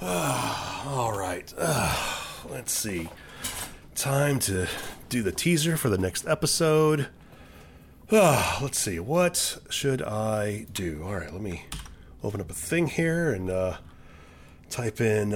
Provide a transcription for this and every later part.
All right. Let's see. Time to do the teaser for the next episode. Let's see. What should I do? All right, let me open up a thing here and type in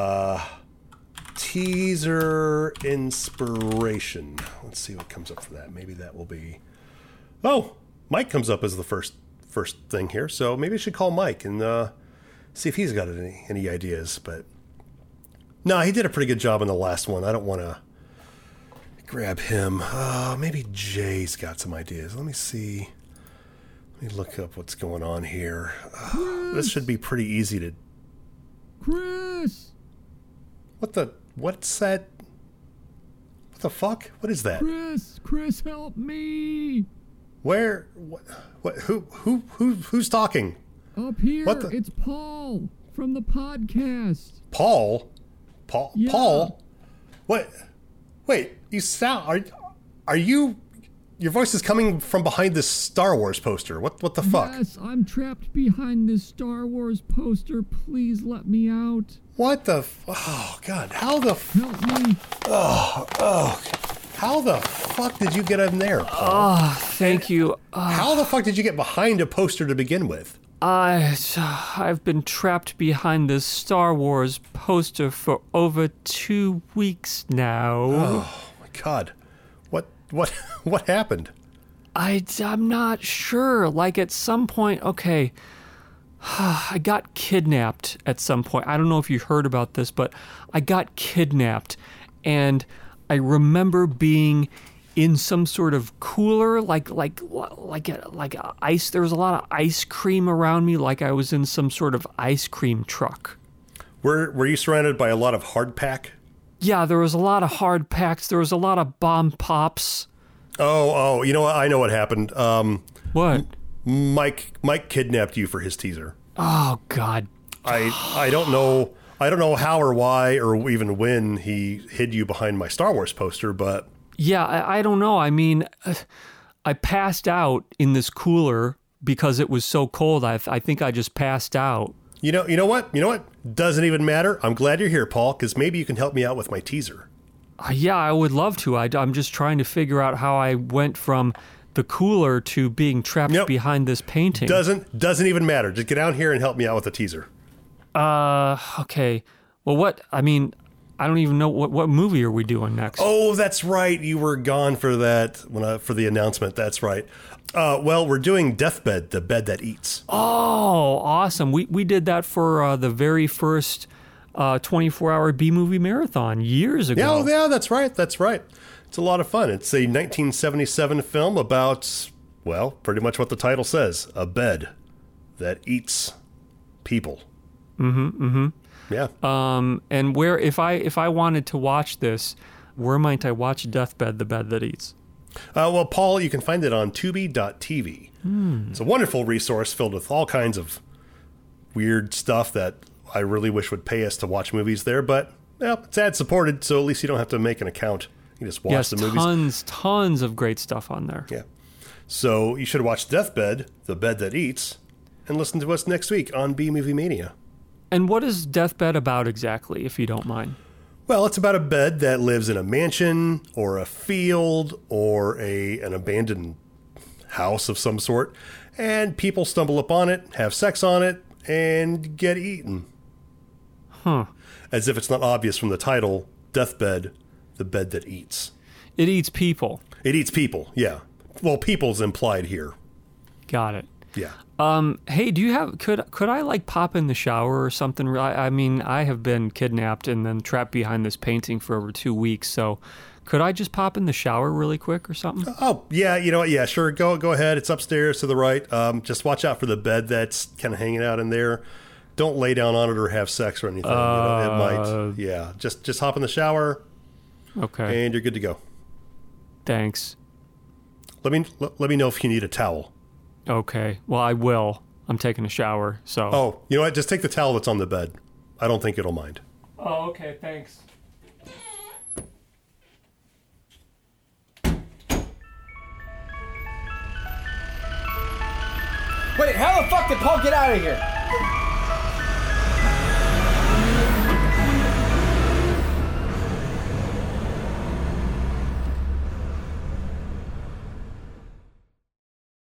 teaser inspiration. Let's see what comes up for that. Maybe that will be... Oh, Mike comes up as the first thing here, so maybe I should call Mike and see if he's got any ideas. But no, he did a pretty good job on the last one. I don't want to grab him. Maybe Jay's got some ideas. Let me see. Let me look up what's going on here. This should be pretty easy to... Chris! What's that? What the fuck? What is that? Chris, help me! Where? What? Who's talking? Up here, What the? It's Paul from the podcast. Paul? Yeah. Paul? What? Wait, you sound... Are you... Your voice is coming from behind this Star Wars poster. What the fuck? Yes, I'm trapped behind this Star Wars poster. Please let me out. What the... Oh, God. How the... Help me. How the fuck did you get in there, Paul? Oh, thank you. How the fuck did you get behind a poster to begin with? I've been trapped behind this Star Wars poster for over 2 weeks now. Oh, my God. What happened? I'm not sure. Like, at some point, okay, I got kidnapped at some point. I don't know if you heard about this, but I got kidnapped, and I remember being in some sort of cooler, like ice. There was a lot of ice cream around me, like I was in some sort of ice cream truck. Were you surrounded by a lot of hardpack? Yeah, there was a lot of hard packs. There was a lot of bomb pops. Oh, you know what? I know what happened. What? Mike kidnapped you for his teaser. Oh, God. I don't know how or why or even when he hid you behind my Star Wars poster, but... Yeah, I don't know. I mean, I passed out in this cooler because it was so cold. I think I just passed out. You know what? Doesn't even matter. I'm glad you're here, Paul, because maybe you can help me out with my teaser. Yeah, I would love to. I'm just trying to figure out how I went from the cooler to being trapped behind this painting. Doesn't even matter. Just get down here and help me out with the teaser. Okay. Well, what? I mean, I don't even know what movie are we doing next. Oh, that's right. You were gone for that for the announcement. That's right. Well, we're doing Deathbed, the bed that eats. Oh, awesome. We did that for the very first 24-hour B-movie marathon years ago. Yeah, that's right. It's a lot of fun. It's a 1977 film about, well, pretty much what the title says, a bed that eats people. Yeah. And where, if I wanted to watch this, where might I watch Deathbed, the bed that eats? Well, Paul, you can find it on Tubi.tv. It's a wonderful resource filled with all kinds of weird stuff that I really wish would pay us to watch movies there, but it's ad-supported, so at least you don't have to make an account. You just watch the movies. Tons of great stuff on there. Yeah. So you should watch Deathbed, the bed that eats, and listen to us next week on B-Movie Mania. And what is Deathbed about exactly, if you don't mind? Well, it's about a bed that lives in a mansion or a field or an abandoned house of some sort, and people stumble upon it, have sex on it, and get eaten. Huh. As if it's not obvious from the title, Deathbed, the bed that eats. It eats people. It eats people, yeah. Well, people's implied here. Got it. Yeah. Hey, do you have, could I like pop in the shower or something? I mean, I have been kidnapped and then trapped behind this painting for over 2 weeks, so could I just pop in the shower really quick or something? Oh, yeah, you know what? Yeah, sure. Go ahead. It's upstairs to the right. Just watch out for the bed that's kind of hanging out in there. Don't lay down on it or have sex or anything. It might. Yeah, just hop in the shower. Okay. And you're good to go. Thanks. Let me know if you need a towel. Okay. Well, I will. I'm taking a shower, so. Oh, you know what? Just take the towel that's on the bed. I don't think it'll mind. Oh, okay. Thanks. Wait, how the fuck did Paul get out of here?